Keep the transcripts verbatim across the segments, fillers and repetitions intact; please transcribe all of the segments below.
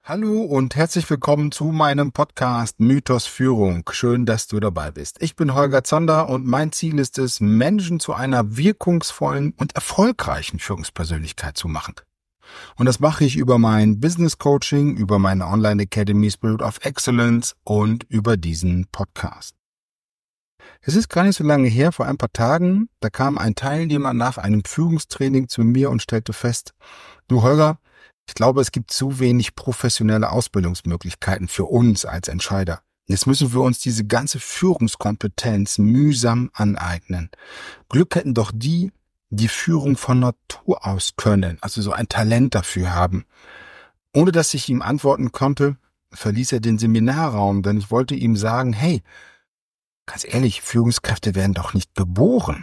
Hallo und herzlich willkommen zu meinem Podcast Mythos Führung. Schön, dass du dabei bist. Ich bin Holger Zander und mein Ziel ist es, Menschen zu einer wirkungsvollen und erfolgreichen Führungspersönlichkeit zu machen. Und das mache ich über mein Business Coaching, über meine Online Academy Spirit of Excellence und über diesen Podcast. Es ist gar nicht so lange her, vor ein paar Tagen, da kam ein Teilnehmer nach einem Führungstraining zu mir und stellte fest: Du Holger, ich glaube, es gibt zu wenig professionelle Ausbildungsmöglichkeiten für uns als Entscheider. Jetzt müssen wir uns diese ganze Führungskompetenz mühsam aneignen. Glück hätten doch die, die Führung von Natur aus können, also so ein Talent dafür haben. Ohne dass ich ihm antworten konnte, verließ er den Seminarraum, denn ich wollte ihm sagen: Hey, ganz ehrlich, Führungskräfte werden doch nicht geboren.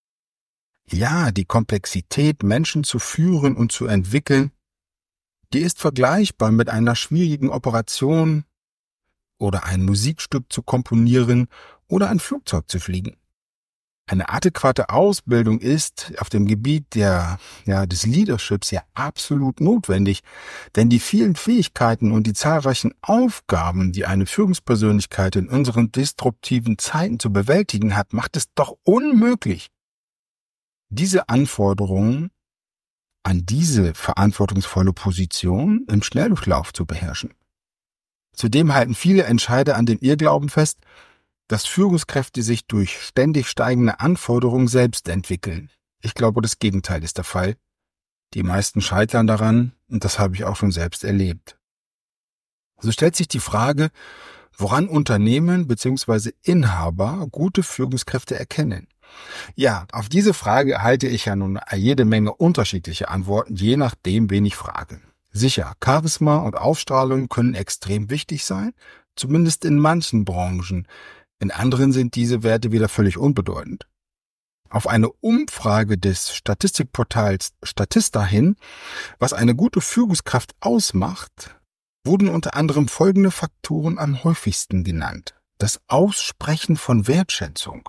Ja, die Komplexität, Menschen zu führen und zu entwickeln, die ist vergleichbar mit einer schwierigen Operation oder ein Musikstück zu komponieren oder ein Flugzeug zu fliegen. Eine adäquate Ausbildung ist auf dem Gebiet der, ja, des Leaderships ja absolut notwendig, denn die vielen Fähigkeiten und die zahlreichen Aufgaben, die eine Führungspersönlichkeit in unseren disruptiven Zeiten zu bewältigen hat, macht es doch unmöglich, diese Anforderungen an diese verantwortungsvolle Position im Schnelldurchlauf zu beherrschen. Zudem halten viele Entscheider an dem Irrglauben fest, dass Führungskräfte sich durch ständig steigende Anforderungen selbst entwickeln. Ich glaube, das Gegenteil ist der Fall. Die meisten scheitern daran, und das habe ich auch schon selbst erlebt. So stellt sich die Frage, woran Unternehmen bzw. Inhaber gute Führungskräfte erkennen. Ja, auf diese Frage erhalte ich ja nun jede Menge unterschiedliche Antworten, je nachdem, wen ich frage. Sicher, Charisma und Ausstrahlung können extrem wichtig sein, zumindest in manchen Branchen. In anderen sind diese Werte wieder völlig unbedeutend. Auf eine Umfrage des Statistikportals Statista hin, was eine gute Führungskraft ausmacht, wurden unter anderem folgende Faktoren am häufigsten genannt: Das Aussprechen von Wertschätzung,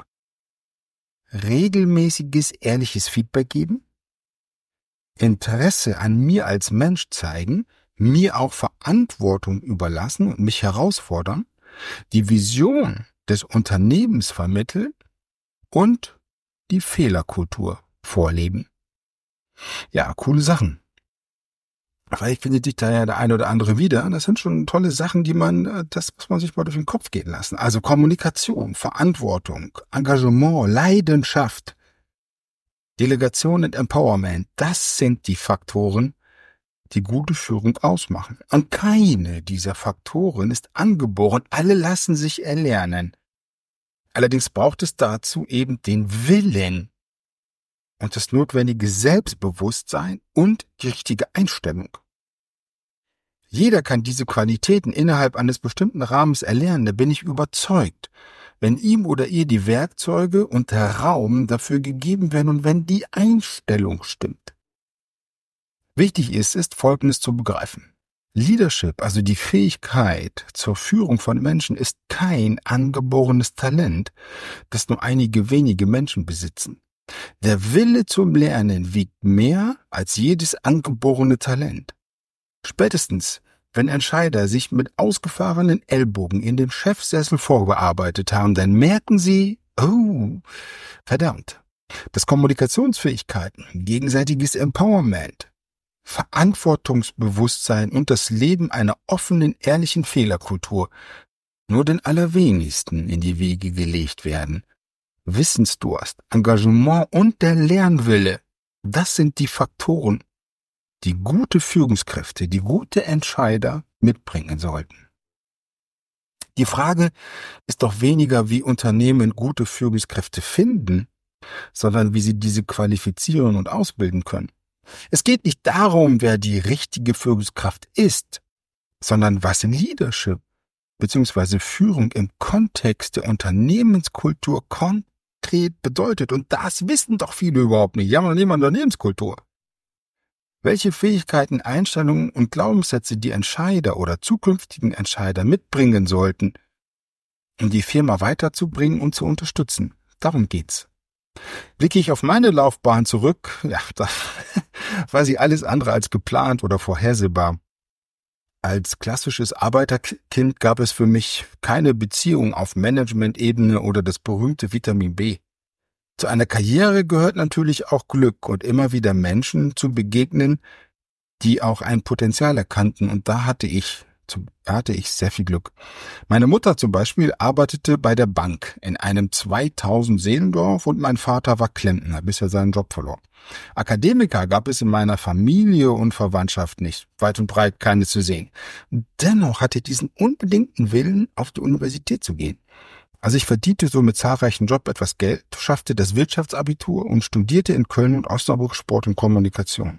regelmäßiges, ehrliches Feedback geben, Interesse an mir als Mensch zeigen, mir auch Verantwortung überlassen und mich herausfordern, die Vision des Unternehmens vermitteln und die Fehlerkultur vorleben. Ja, coole Sachen. Vielleicht findet sich da ja der eine oder andere wieder. Das sind schon tolle Sachen, die man, das muss man sich mal durch den Kopf gehen lassen. Also Kommunikation, Verantwortung, Engagement, Leidenschaft, Delegation und Empowerment. Das sind die Faktoren, die gute Führung ausmachen. Und keine dieser Faktoren ist angeboren. Alle lassen sich erlernen. Allerdings braucht es dazu eben den Willen und das notwendige Selbstbewusstsein und die richtige Einstellung. Jeder kann diese Qualitäten innerhalb eines bestimmten Rahmens erlernen, da bin ich überzeugt, wenn ihm oder ihr die Werkzeuge und der Raum dafür gegeben werden und wenn die Einstellung stimmt. Wichtig ist, ist Folgendes zu begreifen. Leadership, also die Fähigkeit zur Führung von Menschen, ist kein angeborenes Talent, das nur einige wenige Menschen besitzen. Der Wille zum Lernen wiegt mehr als jedes angeborene Talent. Spätestens, wenn Entscheider sich mit ausgefahrenen Ellbogen in den Chefsessel vorgearbeitet haben, dann merken sie, oh, verdammt, dass Kommunikationsfähigkeiten, gegenseitiges Empowerment, Verantwortungsbewusstsein und das Leben einer offenen, ehrlichen Fehlerkultur nur den allerwenigsten in die Wege gelegt werden. Wissensdurst, Engagement und der Lernwille, das sind die Faktoren, die gute Führungskräfte, die gute Entscheider mitbringen sollten. Die Frage ist doch weniger, wie Unternehmen gute Führungskräfte finden, sondern wie sie diese qualifizieren und ausbilden können. Es geht nicht darum, wer die richtige Führungskraft ist, sondern was Leadership bzw. Führung im Kontext der Unternehmenskultur konkret bedeutet. Und das wissen doch viele überhaupt nicht. Ja, man nehmen Unternehmenskultur. Welche Fähigkeiten, Einstellungen und Glaubenssätze die Entscheider oder zukünftigen Entscheider mitbringen sollten, um die Firma weiterzubringen und zu unterstützen. Darum geht's. Blicke ich auf meine Laufbahn zurück, ja, da war sie alles andere als geplant oder vorhersehbar. Als klassisches Arbeiterkind gab es für mich keine Beziehung auf Management-Ebene oder das berühmte Vitamin B. Zu einer Karriere gehört natürlich auch Glück und immer wieder Menschen zu begegnen, die auch ein Potenzial erkannten, und da hatte ich, da hatte ich sehr viel Glück. Meine Mutter zum Beispiel arbeitete bei der Bank in einem zweitausend Seelendorf und mein Vater war Klempner, bis er seinen Job verlor. Akademiker gab es in meiner Familie und Verwandtschaft nicht, weit und breit keine zu sehen. Dennoch hatte ich diesen unbedingten Willen, auf die Universität zu gehen. Also ich verdiente so mit zahlreichen Jobs etwas Geld, schaffte das Wirtschaftsabitur und studierte in Köln und Osnabrück Sport und Kommunikation.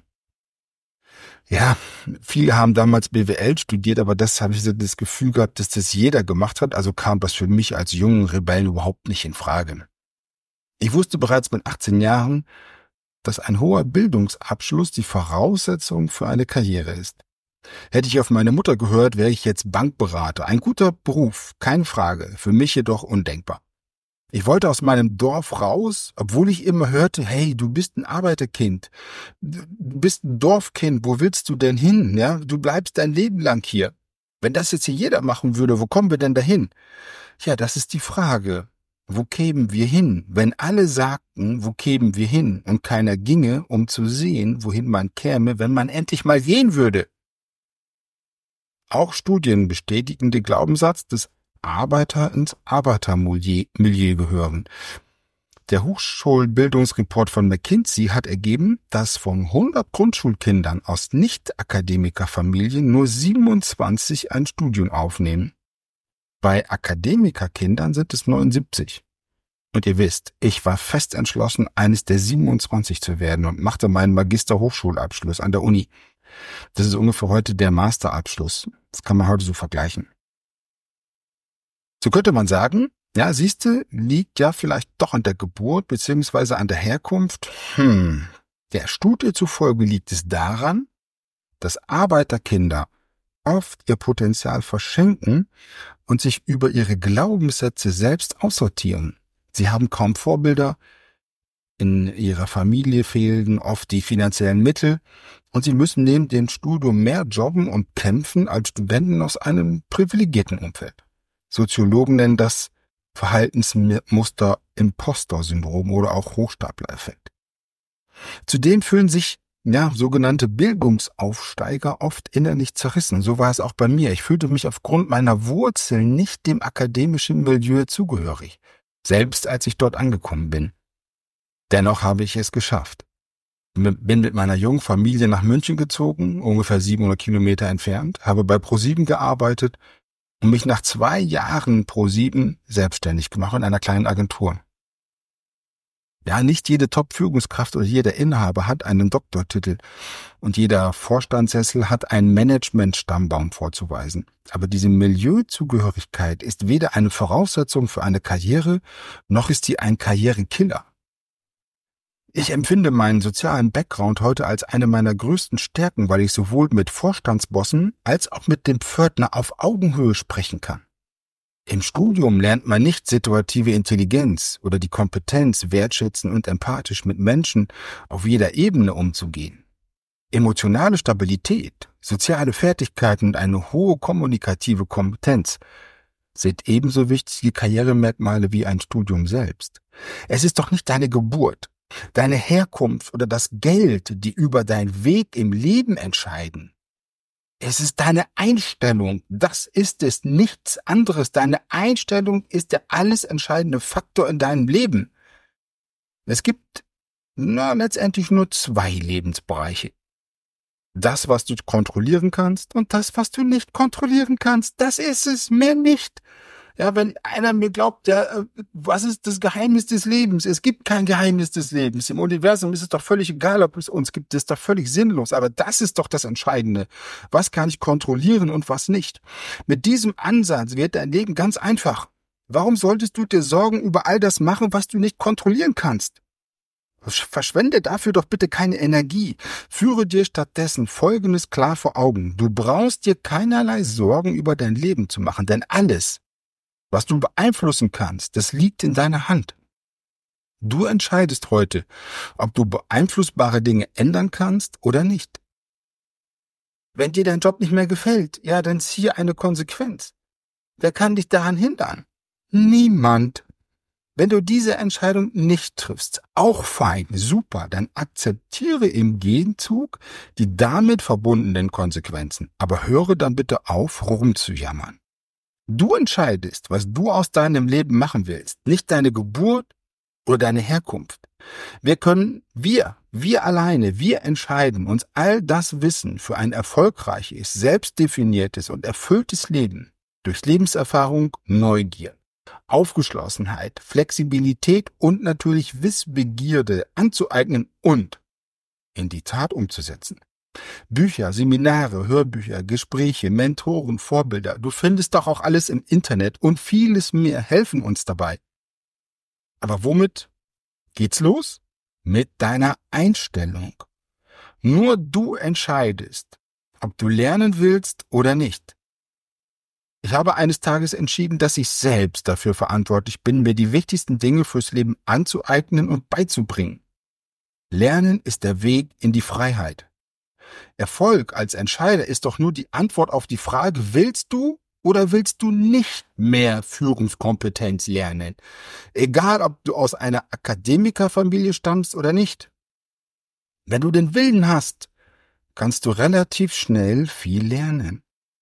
Ja, viele haben damals B W L studiert, aber das habe ich so das Gefühl gehabt, dass das jeder gemacht hat, also kam das für mich als jungen Rebellen überhaupt nicht in Frage. Ich wusste bereits mit achtzehn Jahren, dass ein hoher Bildungsabschluss die Voraussetzung für eine Karriere ist. Hätte ich auf meine Mutter gehört, wäre ich jetzt Bankberater. Ein guter Beruf, keine Frage, für mich jedoch undenkbar. Ich wollte aus meinem Dorf raus, obwohl ich immer hörte, hey, du bist ein Arbeiterkind, du bist ein Dorfkind, wo willst du denn hin? Ja, du bleibst dein Leben lang hier. Wenn das jetzt hier jeder machen würde, wo kommen wir denn dahin? Ja, das ist die Frage. Wo kämen wir hin, wenn alle sagten, wo kämen wir hin und keiner ginge, um zu sehen, wohin man käme, wenn man endlich mal gehen würde? Auch Studien bestätigen den Glaubenssatz, dass Arbeiter ins Arbeitermilieu gehören. Der Hochschulbildungsreport von McKinsey hat ergeben, dass von hundert Grundschulkindern aus Nicht-Akademikerfamilien nur siebenundzwanzig ein Studium aufnehmen. Bei Akademikerkindern sind es neunundsiebzig. Und ihr wisst, ich war fest entschlossen, eines der siebenundzwanzig zu werden und machte meinen Magister-Hochschulabschluss an der Uni. Das ist ungefähr heute der Masterabschluss. Das kann man heute so vergleichen. So könnte man sagen, ja, siehste, liegt ja vielleicht doch an der Geburt beziehungsweise an der Herkunft. Hm, der Studie zufolge liegt es daran, dass Arbeiterkinder oft ihr Potenzial verschenken und sich über ihre Glaubenssätze selbst aussortieren. Sie haben kaum Vorbilder, in ihrer Familie fehlen oft die finanziellen Mittel und sie müssen neben dem Studium mehr jobben und kämpfen als Studenten aus einem privilegierten Umfeld. Soziologen nennen das Verhaltensmuster Impostor-Syndrom oder auch Hochstapler-Effekt. Zudem fühlen sich ja, sogenannte Bildungsaufsteiger oft innerlich zerrissen. So war es auch bei mir. Ich fühlte mich aufgrund meiner Wurzeln nicht dem akademischen Milieu zugehörig, selbst als ich dort angekommen bin. Dennoch habe ich es geschafft. Bin mit meiner jungen Familie nach München gezogen, ungefähr siebenhundert Kilometer entfernt, habe bei ProSieben gearbeitet und mich nach zwei Jahren ProSieben selbstständig gemacht in einer kleinen Agentur. Ja, nicht jede Top-Führungskraft oder jeder Inhaber hat einen Doktortitel und jeder Vorstandssessel hat einen Management-Stammbaum vorzuweisen. Aber diese Milieuzugehörigkeit ist weder eine Voraussetzung für eine Karriere, noch ist sie ein Karrierekiller. Ich empfinde meinen sozialen Background heute als eine meiner größten Stärken, weil ich sowohl mit Vorstandsbossen als auch mit dem Pförtner auf Augenhöhe sprechen kann. Im Studium lernt man nicht situative Intelligenz oder die Kompetenz, wertschätzen und empathisch mit Menschen auf jeder Ebene umzugehen. Emotionale Stabilität, soziale Fertigkeiten und eine hohe kommunikative Kompetenz sind ebenso wichtige Karrieremerkmale wie ein Studium selbst. Es ist doch nicht deine Geburt, deine Herkunft oder das Geld, die über deinen Weg im Leben entscheiden. Es ist deine Einstellung, das ist es, nichts anderes. Deine Einstellung ist der alles entscheidende Faktor in deinem Leben. Es gibt na, letztendlich nur zwei Lebensbereiche. Das, was du kontrollieren kannst und das, was du nicht kontrollieren kannst, das ist es, mehr nicht. Ja, wenn einer mir glaubt, ja, was ist das Geheimnis des Lebens? Es gibt kein Geheimnis des Lebens. Im Universum ist es doch völlig egal, ob es uns gibt. Das ist doch völlig sinnlos. Aber das ist doch das Entscheidende. Was kann ich kontrollieren und was nicht? Mit diesem Ansatz wird dein Leben ganz einfach. Warum solltest du dir Sorgen über all das machen, was du nicht kontrollieren kannst? Verschwende dafür doch bitte keine Energie. Führe dir stattdessen Folgendes klar vor Augen. Du brauchst dir keinerlei Sorgen über dein Leben zu machen, denn alles, was du beeinflussen kannst, das liegt in deiner Hand. Du entscheidest heute, ob du beeinflussbare Dinge ändern kannst oder nicht. Wenn dir dein Job nicht mehr gefällt, ja, dann ziehe eine Konsequenz. Wer kann dich daran hindern? Niemand. Wenn du diese Entscheidung nicht triffst, auch fein, super, dann akzeptiere im Gegenzug die damit verbundenen Konsequenzen. Aber höre dann bitte auf, rumzujammern. Du entscheidest, was du aus deinem Leben machen willst, nicht deine Geburt oder deine Herkunft. Wir können, wir, wir alleine, wir entscheiden uns all das Wissen für ein erfolgreiches, selbstdefiniertes und erfülltes Leben durch Lebenserfahrung, Neugier, Aufgeschlossenheit, Flexibilität und natürlich Wissbegierde anzueignen und in die Tat umzusetzen. Bücher, Seminare, Hörbücher, Gespräche, Mentoren, Vorbilder, du findest doch auch alles im Internet und vieles mehr helfen uns dabei. Aber womit geht's los? Mit deiner Einstellung. Nur du entscheidest, ob du lernen willst oder nicht. Ich habe eines Tages entschieden, dass ich selbst dafür verantwortlich bin, mir die wichtigsten Dinge fürs Leben anzueignen und beizubringen. Lernen ist der Weg in die Freiheit. Erfolg als Entscheider ist doch nur die Antwort auf die Frage, willst du oder willst du nicht mehr Führungskompetenz lernen? Egal, ob du aus einer Akademikerfamilie stammst oder nicht. Wenn du den Willen hast, kannst du relativ schnell viel lernen.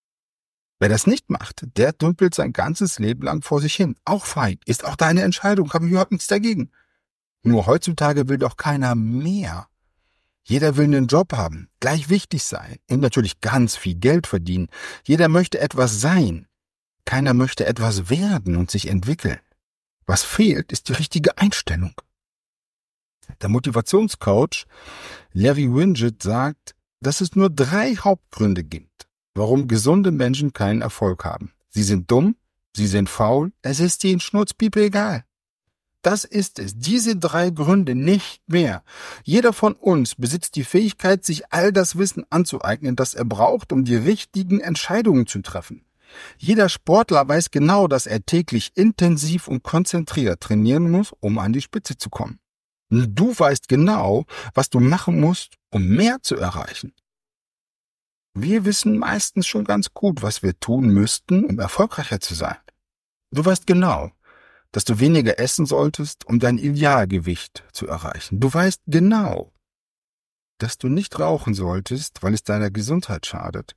Wer das nicht macht, der dümpelt sein ganzes Leben lang vor sich hin. Auch fein, ist auch deine Entscheidung, habe ich überhaupt nichts dagegen. Nur heutzutage will doch keiner mehr. Jeder will einen Job haben, gleich wichtig sein und natürlich ganz viel Geld verdienen. Jeder möchte etwas sein. Keiner möchte etwas werden und sich entwickeln. Was fehlt, ist die richtige Einstellung. Der Motivationscoach Larry Winget sagt, dass es nur drei Hauptgründe gibt, warum gesunde Menschen keinen Erfolg haben. Sie sind dumm, sie sind faul, es ist ihnen schnurzpiepe egal. Das ist es, diese drei Gründe, nicht mehr. Jeder von uns besitzt die Fähigkeit, sich all das Wissen anzueignen, das er braucht, um die richtigen Entscheidungen zu treffen. Jeder Sportler weiß genau, dass er täglich intensiv und konzentriert trainieren muss, um an die Spitze zu kommen. Du weißt genau, was du machen musst, um mehr zu erreichen. Wir wissen meistens schon ganz gut, was wir tun müssten, um erfolgreicher zu sein. Du weißt genau, dass du weniger essen solltest, um dein Idealgewicht zu erreichen. Du weißt genau, dass du nicht rauchen solltest, weil es deiner Gesundheit schadet.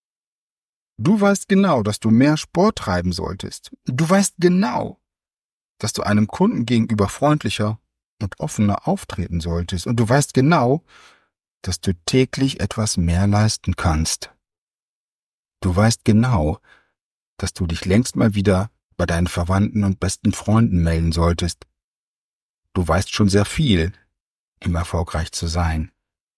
Du weißt genau, dass du mehr Sport treiben solltest. Du weißt genau, dass du einem Kunden gegenüber freundlicher und offener auftreten solltest. Und du weißt genau, dass du täglich etwas mehr leisten kannst. Du weißt genau, dass du dich längst mal wieder bei deinen Verwandten und besten Freunden melden solltest. Du weißt schon sehr viel, um erfolgreich zu sein.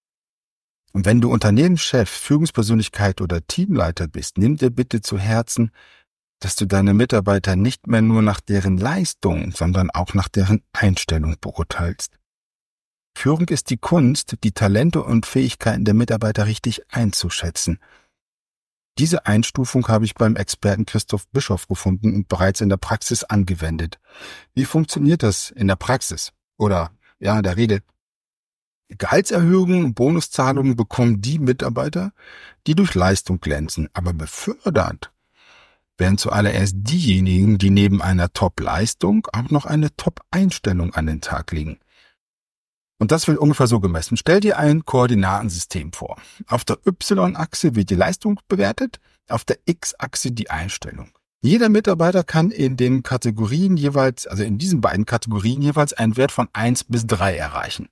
Und wenn du Unternehmenschef, Führungspersönlichkeit oder Teamleiter bist, nimm dir bitte zu Herzen, dass du deine Mitarbeiter nicht mehr nur nach deren Leistung, sondern auch nach deren Einstellung beurteilst. Führung ist die Kunst, die Talente und Fähigkeiten der Mitarbeiter richtig einzuschätzen. Diese Einstufung habe ich beim Experten Christoph Bischoff gefunden und bereits in der Praxis angewendet. Wie funktioniert das in der Praxis? Oder, ja, in der Regel? Gehaltserhöhungen und Bonuszahlungen bekommen die Mitarbeiter, die durch Leistung glänzen, aber befördert werden zuallererst diejenigen, die neben einer Top-Leistung auch noch eine Top-Einstellung an den Tag legen. Und das wird ungefähr so gemessen. Stell dir ein Koordinatensystem vor. Auf der Y-Achse wird die Leistung bewertet, auf der X-Achse die Einstellung. Jeder Mitarbeiter kann in den Kategorien jeweils, also in diesen beiden Kategorien jeweils einen Wert von eins bis drei erreichen.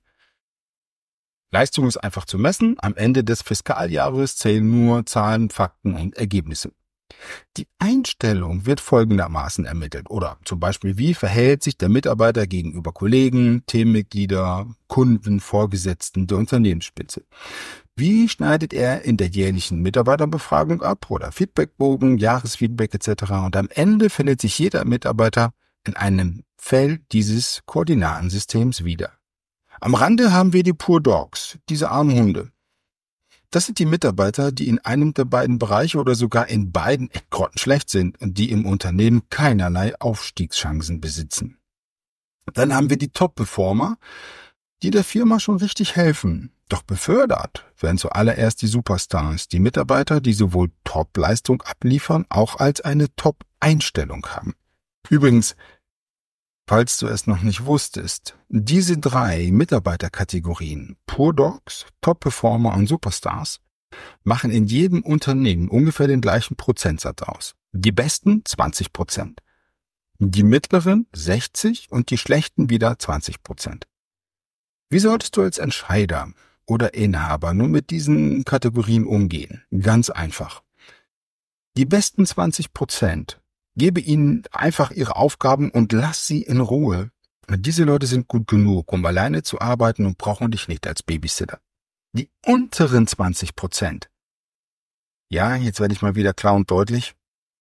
Leistung ist einfach zu messen. Am Ende des Fiskaljahres zählen nur Zahlen, Fakten und Ergebnisse. Die Einstellung wird folgendermaßen ermittelt oder zum Beispiel, wie verhält sich der Mitarbeiter gegenüber Kollegen, Teammitglieder, Kunden, Vorgesetzten der Unternehmensspitze? Wie schneidet er in der jährlichen Mitarbeiterbefragung ab oder Feedbackbogen, Jahresfeedback et cetera. Und am Ende findet sich jeder Mitarbeiter in einem Feld dieses Koordinatensystems wieder. Am Rande haben wir die Poor Dogs, diese armen Hunde. Das sind die Mitarbeiter, die in einem der beiden Bereiche oder sogar in beiden grottenschlecht sind und die im Unternehmen keinerlei Aufstiegschancen besitzen. Dann haben wir die Top-Performer. die der Firma schon richtig helfen. Doch befördert werden zuallererst die Superstars, die Mitarbeiter, die sowohl Top-Leistung abliefern, auch als eine Top-Einstellung haben. Übrigens, falls du es noch nicht wusstest, diese drei Mitarbeiterkategorien, Pure Dogs, Top-Performer und Superstars, machen in jedem Unternehmen ungefähr den gleichen Prozentsatz aus. Die besten zwanzig Prozent, die mittleren sechzig und die schlechten wieder zwanzig Prozent. Wie solltest du als Entscheider oder Inhaber nun mit diesen Kategorien umgehen? Ganz einfach. Die besten zwanzig Prozent, gebe ihnen einfach ihre Aufgaben und lass sie in Ruhe. Diese Leute sind gut genug, um alleine zu arbeiten und brauchen dich nicht als Babysitter. Die unteren zwanzig Prozent. Ja, jetzt werde ich mal wieder klar und deutlich.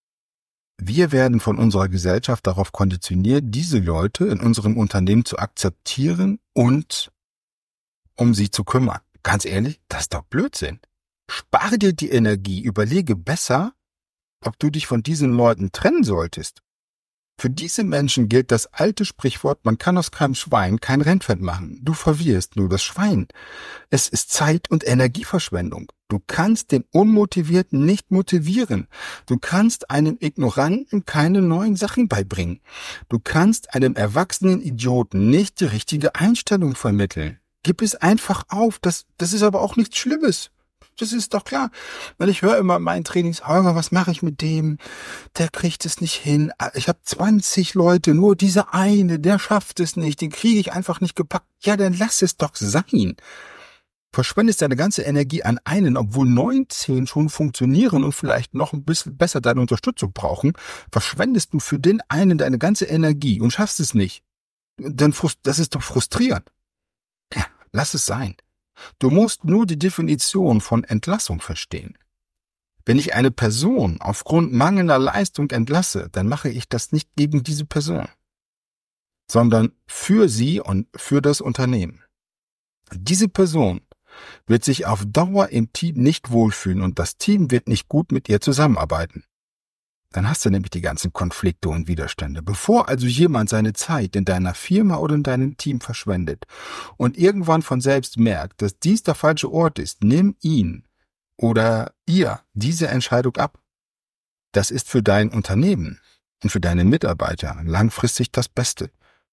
Wir werden von unserer Gesellschaft darauf konditioniert, diese Leute in unserem Unternehmen zu akzeptieren und um sie zu kümmern. Ganz ehrlich, das ist doch Blödsinn. Spare dir die Energie, überlege besser, ob du dich von diesen Leuten trennen solltest. Für diese Menschen gilt das alte Sprichwort, man kann aus keinem Schwein kein Rennpferd machen. Du verwirrst nur das Schwein. Es ist Zeit- und Energieverschwendung. Du kannst den Unmotivierten nicht motivieren. Du kannst einem Ignoranten keine neuen Sachen beibringen. Du kannst einem erwachsenen Idioten nicht die richtige Einstellung vermitteln. Gib es einfach auf. Das, das ist aber auch nichts Schlimmes. Das ist doch klar. Weil ich höre immer in meinen Trainings, Holger, was mache ich mit dem? Der kriegt es nicht hin. Ich habe zwanzig Leute, nur dieser eine, der schafft es nicht. Den kriege ich einfach nicht gepackt. Ja, dann lass es doch sein. Verschwendest deine ganze Energie an einen, obwohl neunzehn schon funktionieren und vielleicht noch ein bisschen besser deine Unterstützung brauchen, verschwendest du für den einen deine ganze Energie und schaffst es nicht. Dann frust- das ist doch frustrierend. Ja, lass es sein. Du musst nur die Definition von Entlassung verstehen. Wenn ich eine Person aufgrund mangelnder Leistung entlasse, dann mache ich das nicht gegen diese Person, sondern für sie und für das Unternehmen. Diese Person wird sich auf Dauer im Team nicht wohlfühlen und das Team wird nicht gut mit ihr zusammenarbeiten. Dann hast du nämlich die ganzen Konflikte und Widerstände. Bevor also jemand seine Zeit in deiner Firma oder in deinem Team verschwendet und irgendwann von selbst merkt, dass dies der falsche Ort ist, nimm ihn oder ihr diese Entscheidung ab. Das ist für dein Unternehmen und für deine Mitarbeiter langfristig das Beste.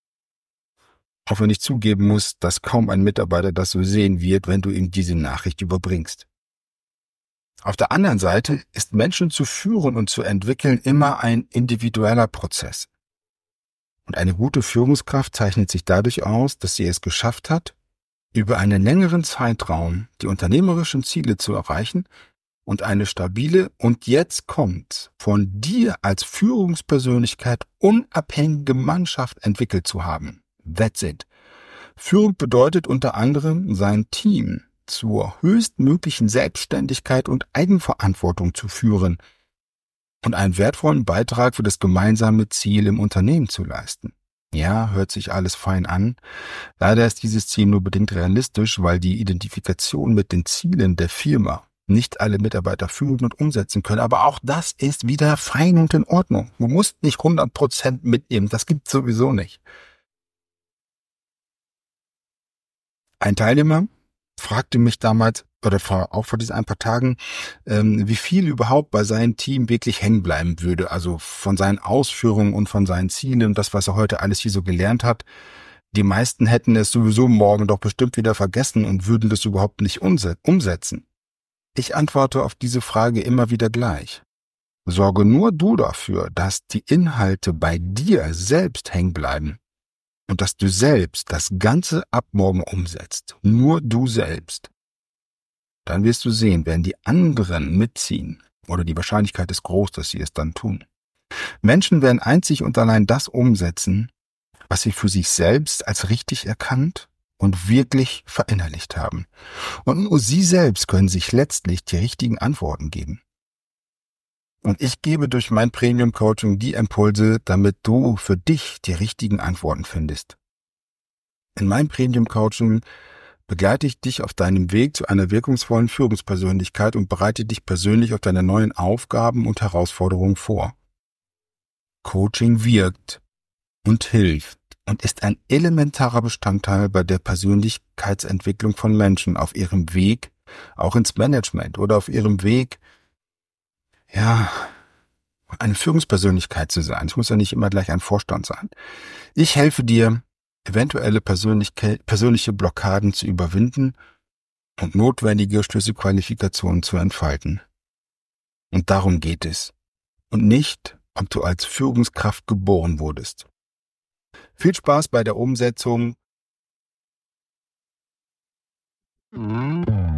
Auch wenn ich zugeben muss, dass kaum ein Mitarbeiter das so sehen wird, wenn du ihm diese Nachricht überbringst. Auf der anderen Seite ist Menschen zu führen und zu entwickeln immer ein individueller Prozess. Und eine gute Führungskraft zeichnet sich dadurch aus, dass sie es geschafft hat, über einen längeren Zeitraum die unternehmerischen Ziele zu erreichen und eine stabile und jetzt kommt von dir als Führungspersönlichkeit unabhängige Mannschaft entwickelt zu haben. That's it. Führung bedeutet unter anderem, sein Team zur höchstmöglichen Selbstständigkeit und Eigenverantwortung zu führen und einen wertvollen Beitrag für das gemeinsame Ziel im Unternehmen zu leisten. Ja, hört sich alles fein an. Leider ist dieses Ziel nur bedingt realistisch, weil die Identifikation mit den Zielen der Firma nicht alle Mitarbeiter fühlen und umsetzen können. Aber auch das ist wieder fein und in Ordnung. Du musst nicht hundert Prozent mitnehmen. Das gibt's sowieso nicht. Ein Teilnehmer fragte mich damals, oder auch vor diesen ein paar Tagen, ähm, wie viel überhaupt bei seinem Team wirklich hängen bleiben würde. Also von seinen Ausführungen und von seinen Zielen und das, was er heute alles hier so gelernt hat. Die meisten hätten es sowieso morgen doch bestimmt wieder vergessen und würden das überhaupt nicht umsetzen. Ich antworte auf diese Frage immer wieder gleich. Sorge nur du dafür, dass die Inhalte bei dir selbst hängen bleiben. Und dass du selbst das Ganze ab morgen umsetzt. Nur du selbst. Dann wirst du sehen, werden die anderen mitziehen. Oder die Wahrscheinlichkeit ist groß, dass sie es dann tun. Menschen werden einzig und allein das umsetzen, was sie für sich selbst als richtig erkannt und wirklich verinnerlicht haben. Und nur sie selbst können sich letztlich die richtigen Antworten geben. Und ich gebe durch mein Premium-Coaching die Impulse, damit du für dich die richtigen Antworten findest. In meinem Premium-Coaching begleite ich dich auf deinem Weg zu einer wirkungsvollen Führungspersönlichkeit und bereite dich persönlich auf deine neuen Aufgaben und Herausforderungen vor. Coaching wirkt und hilft und ist ein elementarer Bestandteil bei der Persönlichkeitsentwicklung von Menschen auf ihrem Weg auch ins Management oder auf ihrem Weg, ja, eine Führungspersönlichkeit zu sein. Es muss ja nicht immer gleich ein Vorstand sein. Ich helfe dir, eventuelle Persönlichkeit, persönliche Blockaden zu überwinden und notwendige Schlüsselqualifikationen zu entfalten. Und darum geht es. Und nicht, ob du als Führungskraft geboren wurdest. Viel Spaß bei der Umsetzung.